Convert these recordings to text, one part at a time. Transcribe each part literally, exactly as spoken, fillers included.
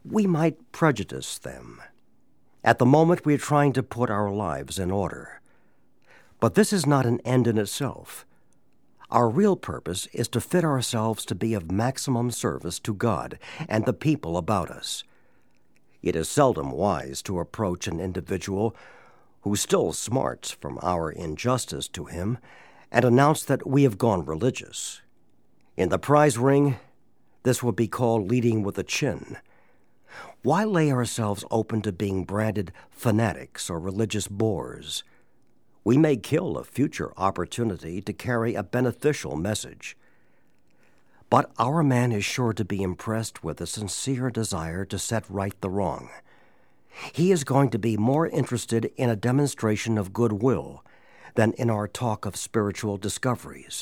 we might prejudice them. At the moment, we are trying to put our lives in order. But this is not an end in itself. Our real purpose is to fit ourselves to be of maximum service to God and the people about us. It is seldom wise to approach an individual who still smarts from our injustice to him and announce that we have gone religious. In the prize ring, this would be called leading with a chin. Why lay ourselves open to being branded fanatics or religious bores? We may kill a future opportunity to carry a beneficial message. But our man is sure to be impressed with a sincere desire to set right the wrong. He is going to be more interested in a demonstration of goodwill than in our talk of spiritual discoveries.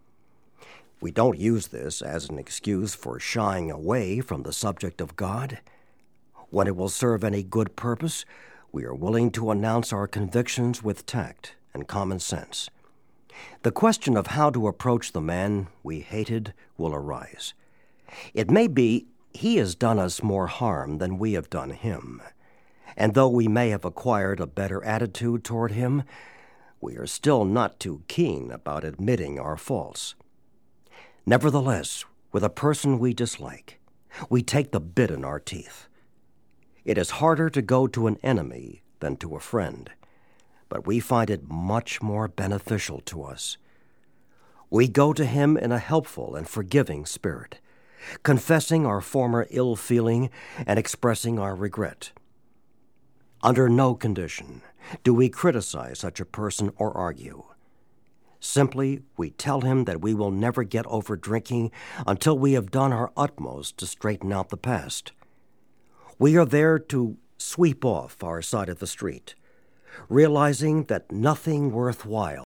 We don't use this as an excuse for shying away from the subject of God. When it will serve any good purpose, we are willing to announce our convictions with tact and common sense. The question of how to approach the man we hated will arise. It may be he has done us more harm than we have done him, and though we may have acquired a better attitude toward him, we are still not too keen about admitting our faults. Nevertheless, with a person we dislike, we take the bit in our teeth. It is harder to go to an enemy than to a friend, but we find it much more beneficial to us. We go to him in a helpful and forgiving spirit, confessing our former ill feeling and expressing our regret. Under no condition do we criticize such a person or argue. Simply, we tell him that we will never get over drinking until we have done our utmost to straighten out the past. We are there to sweep off our side of the street, realizing that nothing worthwhile